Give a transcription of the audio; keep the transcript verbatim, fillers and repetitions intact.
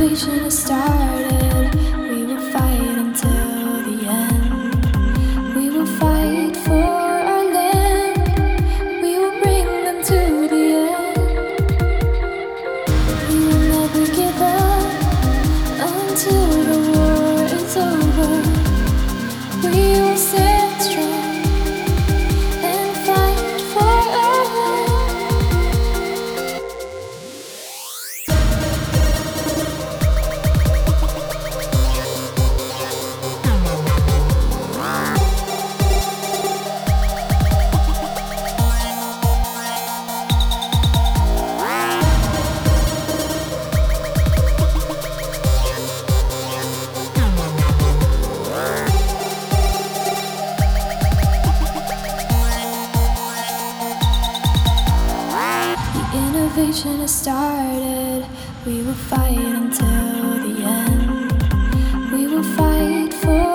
innovation has started. We will fight until the end. We will fight for our land. We will bring them to the end. We will never give up until the war is over. We will stand strong and fight for our land. Innovation has started. We will fight until the end. We will fight for